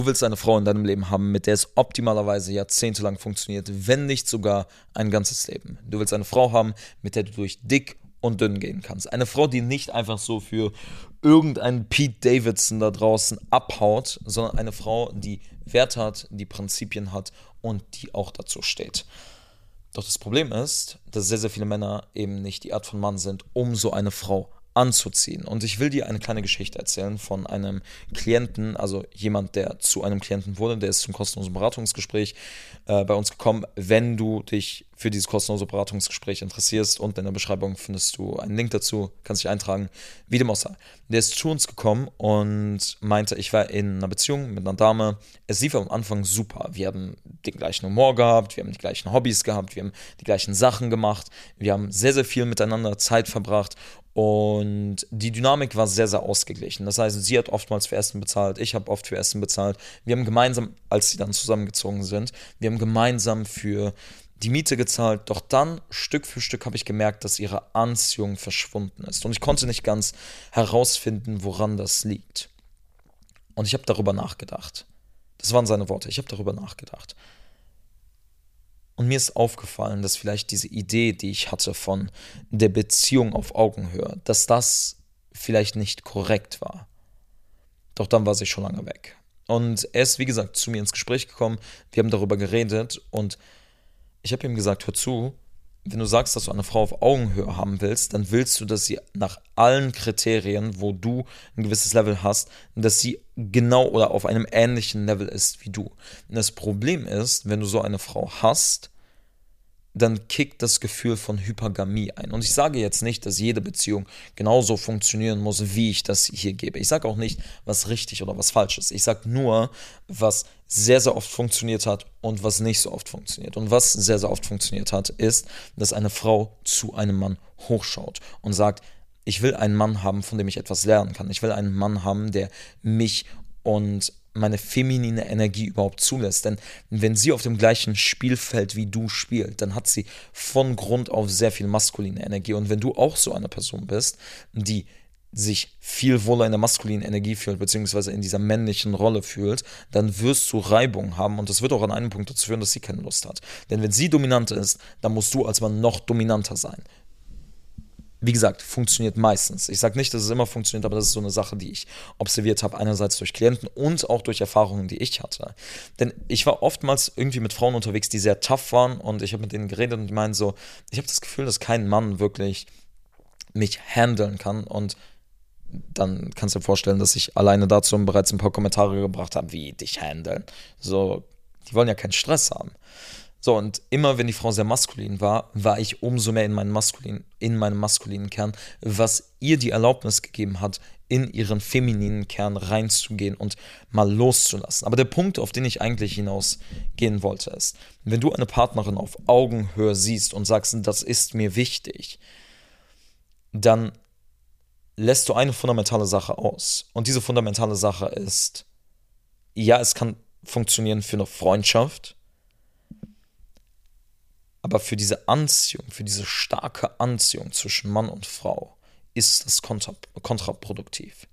Du willst eine Frau in deinem Leben haben, mit der es optimalerweise jahrzehntelang funktioniert, wenn nicht sogar ein ganzes Leben. Du willst eine Frau haben, mit der du durch dick und dünn gehen kannst. Eine Frau, die nicht einfach so für irgendeinen Pete Davidson da draußen abhaut, sondern eine Frau, die Wert hat, die Prinzipien hat und die auch dazu steht. Doch das Problem ist, dass sehr, sehr viele Männer eben nicht die Art von Mann sind, um so eine Frau anzuziehen. Und ich will dir eine kleine Geschichte erzählen von einem Klienten, also jemand, der zu einem Klienten wurde, der ist zum kostenlosen Beratungsgespräch bei uns gekommen. Wenn du dich für dieses kostenlose Beratungsgespräch interessierst, und in der Beschreibung findest du einen Link dazu, kannst dich eintragen, wie dem auch sei. Der ist zu uns gekommen und meinte, ich war in einer Beziehung mit einer Dame. Es lief am Anfang super. Wir haben den gleichen Humor gehabt, wir haben die gleichen Hobbys gehabt, wir haben die gleichen Sachen gemacht, wir haben sehr, sehr viel miteinander Zeit verbracht. Und die Dynamik war sehr, sehr ausgeglichen. Das heißt, sie hat oftmals für Essen bezahlt, ich habe oft für Essen bezahlt. Wir haben gemeinsam, als sie dann zusammengezogen sind, wir haben gemeinsam für die Miete gezahlt. Doch dann, Stück für Stück, habe ich gemerkt, dass ihre Anziehung verschwunden ist. Und ich konnte nicht ganz herausfinden, woran das liegt. Und ich habe darüber nachgedacht. Das waren seine Worte. Ich habe darüber nachgedacht. Und mir ist aufgefallen, dass vielleicht diese Idee, die ich hatte von der Beziehung auf Augenhöhe, dass das vielleicht nicht korrekt war. Doch dann war sie schon lange weg. Und er ist, wie gesagt, zu mir ins Gespräch gekommen. Wir haben darüber geredet und ich habe ihm gesagt, hör zu, wenn du sagst, dass du eine Frau auf Augenhöhe haben willst, dann willst du, dass sie nach allen Kriterien, wo du ein gewisses Level hast, dass sie genau oder auf einem ähnlichen Level ist wie du. Und das Problem ist, wenn du so eine Frau hast, dann kickt das Gefühl von Hypergamie ein. Und ich sage jetzt nicht, dass jede Beziehung genauso funktionieren muss, wie ich das hier gebe. Ich sage auch nicht, was richtig oder was falsch ist. Ich sage nur, was sehr, sehr oft funktioniert hat und was nicht so oft funktioniert. Und was sehr, sehr oft funktioniert hat, ist, dass eine Frau zu einem Mann hochschaut und sagt, ich will einen Mann haben, von dem ich etwas lernen kann. Ich will einen Mann haben, der mich und meine feminine Energie überhaupt zulässt. Denn wenn sie auf dem gleichen Spielfeld wie du spielt, dann hat sie von Grund auf sehr viel maskuline Energie. Und wenn du auch so eine Person bist, die sich viel wohler in der maskulinen Energie fühlt, beziehungsweise in dieser männlichen Rolle fühlt, dann wirst du Reibung haben und das wird auch an einem Punkt dazu führen, dass sie keine Lust hat. Denn wenn sie dominant ist, dann musst du als Mann noch dominanter sein. Wie gesagt, funktioniert meistens. Ich sage nicht, dass es immer funktioniert, aber das ist so eine Sache, die ich observiert habe, einerseits durch Klienten und auch durch Erfahrungen, die ich hatte. Denn ich war oftmals irgendwie mit Frauen unterwegs, die sehr tough waren und ich habe mit denen geredet und die meinen so, ich habe das Gefühl, dass kein Mann wirklich mich handeln kann und dann kannst du dir vorstellen, dass ich alleine dazu bereits ein paar Kommentare gebracht habe, wie dich handeln. So, die wollen ja keinen Stress haben. So, und immer wenn die Frau sehr maskulin war, war ich umso mehr in meinem maskulinen Kern, was ihr die Erlaubnis gegeben hat, in ihren femininen Kern reinzugehen und mal loszulassen. Aber der Punkt, auf den ich eigentlich hinausgehen wollte, ist, wenn du eine Partnerin auf Augenhöhe siehst und sagst, das ist mir wichtig, dann lässt du eine fundamentale Sache aus. Und diese fundamentale Sache ist, ja, es kann funktionieren für eine Freundschaft, aber für diese Anziehung, für diese starke Anziehung zwischen Mann und Frau ist das kontraproduktiv.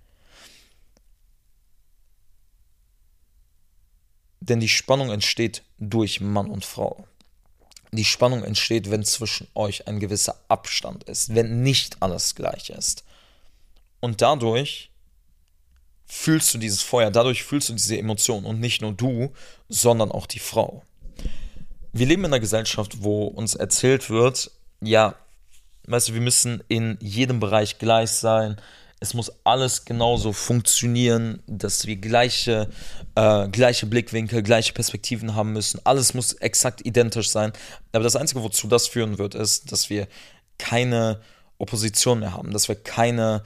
Denn die Spannung entsteht durch Mann und Frau. Die Spannung entsteht, wenn zwischen euch ein gewisser Abstand ist, wenn nicht alles gleich ist. Und dadurch fühlst du dieses Feuer, dadurch fühlst du diese Emotion und nicht nur du, sondern auch die Frau. Wir leben in einer Gesellschaft, wo uns erzählt wird, ja, weißt du, wir müssen in jedem Bereich gleich sein, es muss alles genauso funktionieren, dass wir gleiche Blickwinkel, gleiche Perspektiven haben müssen, alles muss exakt identisch sein. Aber das Einzige, wozu das führen wird, ist, dass wir keine Opposition mehr haben, dass wir keine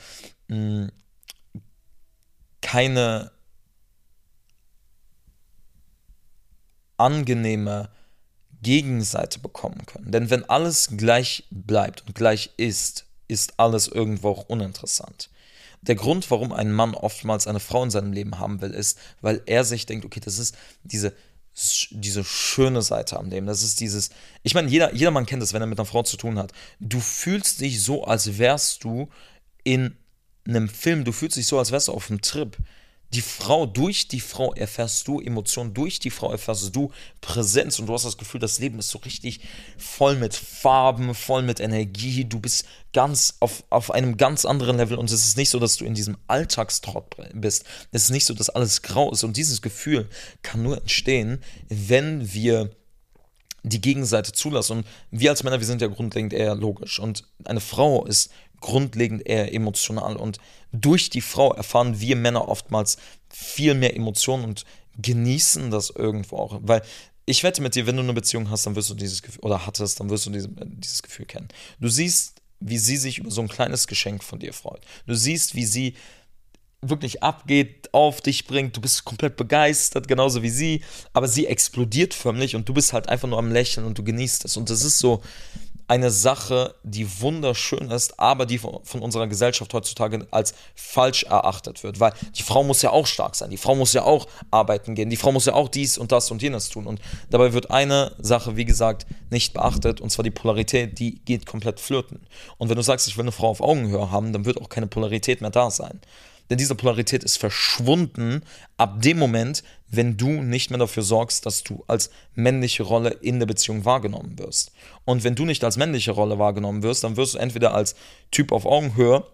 angenehme Gegenseite bekommen können. Denn wenn alles gleich bleibt und gleich ist, ist alles irgendwo auch uninteressant. Der Grund, warum ein Mann oftmals eine Frau in seinem Leben haben will, ist, weil er sich denkt, okay, das ist diese schöne Seite am Leben. Das ist dieses, ich meine, jeder Mann kennt das, wenn er mit einer Frau zu tun hat. Du fühlst dich so, als wärst du in einem Film, du fühlst dich so, als wärst du auf einem Trip. Durch die Frau erfährst du Emotionen, durch die Frau erfährst du Präsenz und du hast das Gefühl, das Leben ist so richtig voll mit Farben, voll mit Energie. Du bist ganz auf einem ganz anderen Level und es ist nicht so, dass du in diesem Alltagstrott bist. Es ist nicht so, dass alles grau ist und dieses Gefühl kann nur entstehen, wenn wir die Gegenseite zulassen. Und wir als Männer, wir sind ja grundlegend eher logisch. Und eine Frau ist grundlegend eher emotional. Und durch die Frau erfahren wir Männer oftmals viel mehr Emotionen und genießen das irgendwo auch. Weil ich wette mit dir, wenn du eine Beziehung hast, dann wirst du dieses Gefühl, oder hattest, dann wirst du dieses Gefühl kennen. Du siehst, wie sie sich über so ein kleines Geschenk von dir freut. Du siehst, wie sie wirklich abgeht, auf dich bringt, du bist komplett begeistert, genauso wie sie, aber sie explodiert förmlich und du bist halt einfach nur am Lächeln und du genießt es. Und das ist so eine Sache, die wunderschön ist, aber die von unserer Gesellschaft heutzutage als falsch erachtet wird, weil die Frau muss ja auch stark sein, die Frau muss ja auch arbeiten gehen, die Frau muss ja auch dies und das und jenes tun und dabei wird eine Sache, wie gesagt, nicht beachtet und zwar die Polarität, die geht komplett flöten. Und wenn du sagst, ich will eine Frau auf Augenhöhe haben, dann wird auch keine Polarität mehr da sein. Denn diese Polarität ist verschwunden ab dem Moment, wenn du nicht mehr dafür sorgst, dass du als männliche Rolle in der Beziehung wahrgenommen wirst. Und wenn du nicht als männliche Rolle wahrgenommen wirst, dann wirst du entweder als Typ auf Augenhöhe,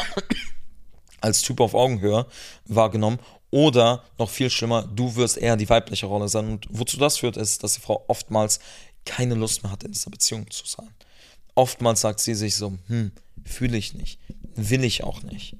wahrgenommen oder noch viel schlimmer, du wirst eher die weibliche Rolle sein. Und wozu das führt, ist, dass die Frau oftmals keine Lust mehr hat, in dieser Beziehung zu sein. Oftmals sagt sie sich so, fühle ich nicht, will ich auch nicht.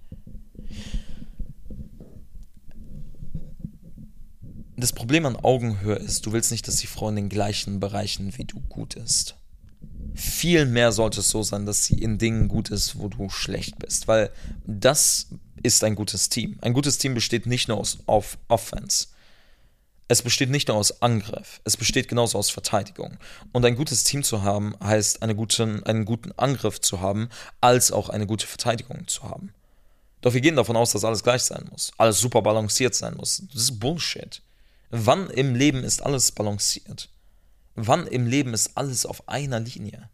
Das Problem an Augenhöhe ist, du willst nicht, dass die Frau in den gleichen Bereichen wie du gut ist. Vielmehr sollte es so sein, dass sie in Dingen gut ist, wo du schlecht bist, weil das ist ein gutes Team. Ein gutes Team besteht nicht nur aus Offense. Es besteht nicht nur aus Angriff, es besteht genauso aus Verteidigung. Und ein gutes Team zu haben, heißt einen guten Angriff zu haben, als auch eine gute Verteidigung zu haben. Doch wir gehen davon aus, dass alles gleich sein muss, alles super balanciert sein muss. Das ist Bullshit. Wann im Leben ist alles balanciert? Wann im Leben ist alles auf einer Linie?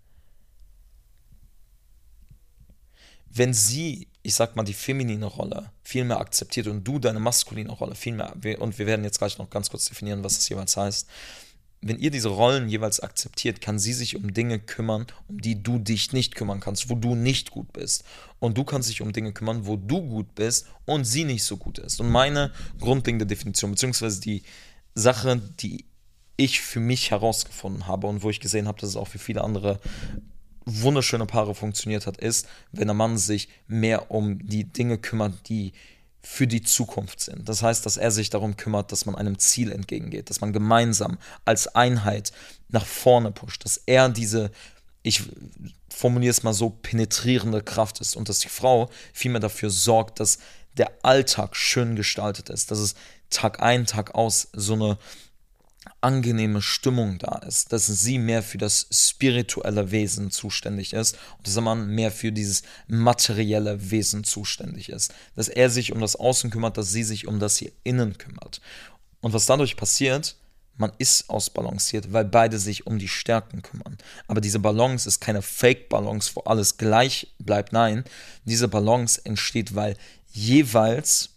Wenn sie, ich sag mal, die feminine Rolle viel mehr akzeptiert und du deine maskuline Rolle viel mehr, und wir werden jetzt gleich noch ganz kurz definieren, was das jeweils heißt, wenn ihr diese Rollen jeweils akzeptiert, kann sie sich um Dinge kümmern, um die du dich nicht kümmern kannst, wo du nicht gut bist. Und du kannst dich um Dinge kümmern, wo du gut bist und sie nicht so gut ist. Und meine grundlegende Definition, beziehungsweise die Sache, die ich für mich herausgefunden habe und wo ich gesehen habe, dass es auch für viele andere wunderschöne Paare funktioniert hat, ist, wenn der Mann sich mehr um die Dinge kümmert, die für die Zukunft sind. Das heißt, dass er sich darum kümmert, dass man einem Ziel entgegengeht, dass man gemeinsam als Einheit nach vorne pusht, dass er diese, ich formuliere es mal so, penetrierende Kraft ist und dass die Frau vielmehr dafür sorgt, dass der Alltag schön gestaltet ist, dass es Tag ein, Tag aus so eine angenehme Stimmung da ist, dass sie mehr für das spirituelle Wesen zuständig ist und dieser Mann mehr für dieses materielle Wesen zuständig ist, dass er sich um das Außen kümmert, dass sie sich um das hier innen kümmert. Und was dadurch passiert, man ist ausbalanciert, weil beide sich um die Stärken kümmern. Aber diese Balance ist keine Fake-Balance, wo alles gleich bleibt. Nein, diese Balance entsteht, weil du jeweils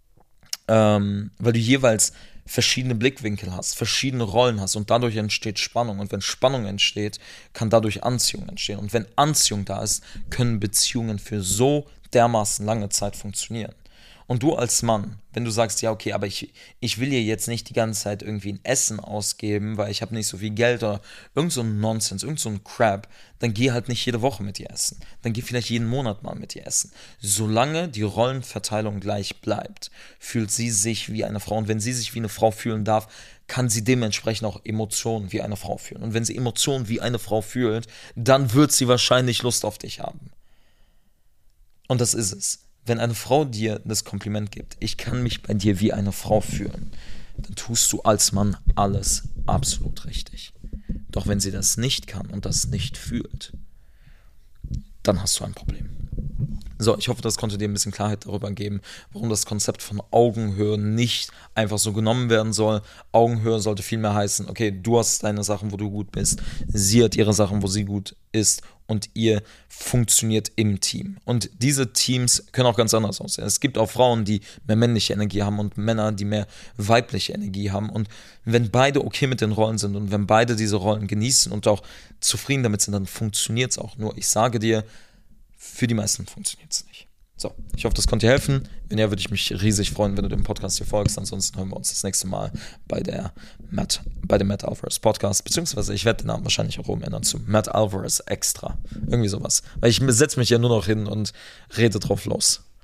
verschiedene Blickwinkel hast, verschiedene Rollen hast und dadurch entsteht Spannung. Und wenn Spannung entsteht, kann dadurch Anziehung entstehen. Und wenn Anziehung da ist, können Beziehungen für so dermaßen lange Zeit funktionieren. Und du als Mann, wenn du sagst, ja okay, aber ich will hier jetzt nicht die ganze Zeit irgendwie ein Essen ausgeben, weil ich habe nicht so viel Geld oder irgend so ein Nonsens, irgend so ein Crap, dann geh halt nicht jede Woche mit ihr essen. Dann geh vielleicht jeden Monat mal mit ihr essen. Solange die Rollenverteilung gleich bleibt, fühlt sie sich wie eine Frau. Und wenn sie sich wie eine Frau fühlen darf, kann sie dementsprechend auch Emotionen wie eine Frau fühlen. Und wenn sie Emotionen wie eine Frau fühlt, dann wird sie wahrscheinlich Lust auf dich haben. Und das ist es. Wenn eine Frau dir das Kompliment gibt, ich kann mich bei dir wie eine Frau fühlen, dann tust du als Mann alles absolut richtig. Doch wenn sie das nicht kann und das nicht fühlt, dann hast du ein Problem. So, ich hoffe, das konnte dir ein bisschen Klarheit darüber geben, warum das Konzept von Augenhöhe nicht einfach so genommen werden soll. Augenhöhe sollte vielmehr heißen, okay, du hast deine Sachen, wo du gut bist, sie hat ihre Sachen, wo sie gut ist und ihr funktioniert im Team. Und diese Teams können auch ganz anders aussehen. Es gibt auch Frauen, die mehr männliche Energie haben und Männer, die mehr weibliche Energie haben. Und wenn beide okay mit den Rollen sind und wenn beide diese Rollen genießen und auch zufrieden damit sind, dann funktioniert es auch. Nur ich sage dir, für die meisten funktioniert es nicht. So, ich hoffe, das konnte dir helfen. Wenn ja, würde ich mich riesig freuen, wenn du dem Podcast hier folgst. Ansonsten hören wir uns das nächste Mal bei dem Matt Alvarez Podcast. Beziehungsweise ich werde den Namen wahrscheinlich auch umändern zu Matt Alvarez Extra. Irgendwie sowas. Weil ich setze mich ja nur noch hin und rede drauf los.